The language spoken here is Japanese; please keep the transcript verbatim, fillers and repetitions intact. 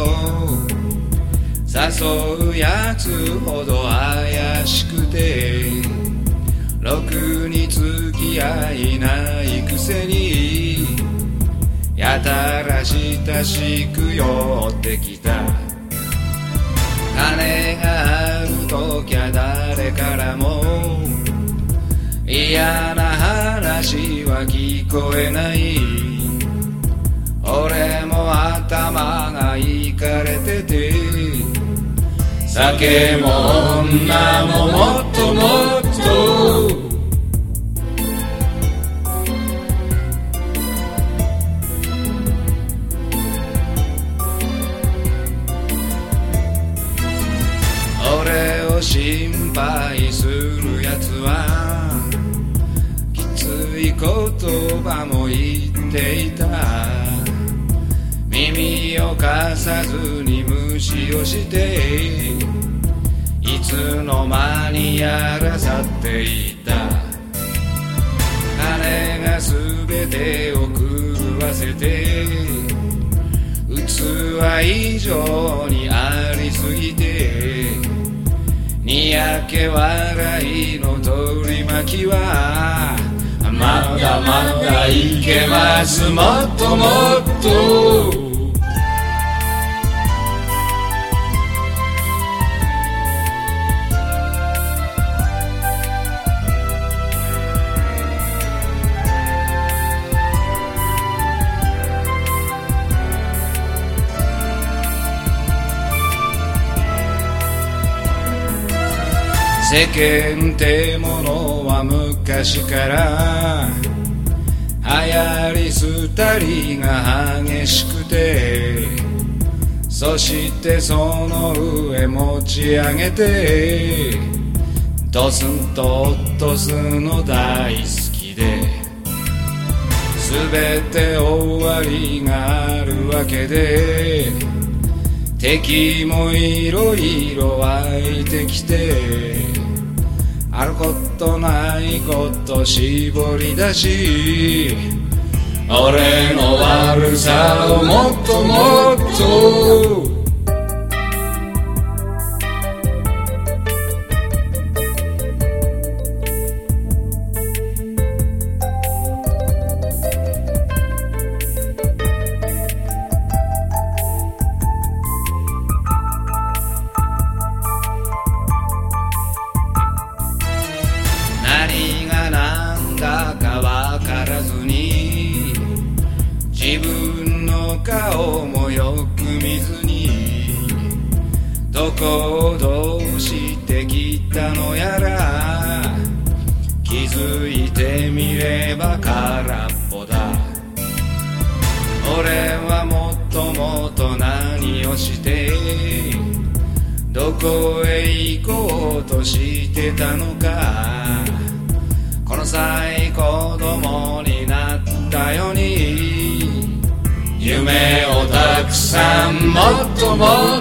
誘うやつほど怪しくてろくに付き合いないくせにやたら親しく寄ってきた。金があるときゃ誰からも嫌な話は聞こえない。俺も頭がいかれてて酒も女ももっともっと俺を心配するやつはきつい言葉も言っていた。耳を貸さずに無視をしていつの間にやら去っていった。金が全てを狂わせて器以上にありすぎてにやけ笑いの取り巻きはまだまだいけます。もっともっと世間ってものは昔から流行り廃りが激しくてそしてその上持ち上げてドスンと落とすの大好きで全て終わりがあるわけで敵もいろいろ湧いてきてあることないこと絞り出し俺の悪さをもっともっと何が何だかわからずに自分の顔もよく見ずにどこをどうしてきたのやら気づいてみれば空っぽだ。俺はもっともっと何をしてどこへ行こうとしてたのか。この際子供になったように夢をたくさんもっともっ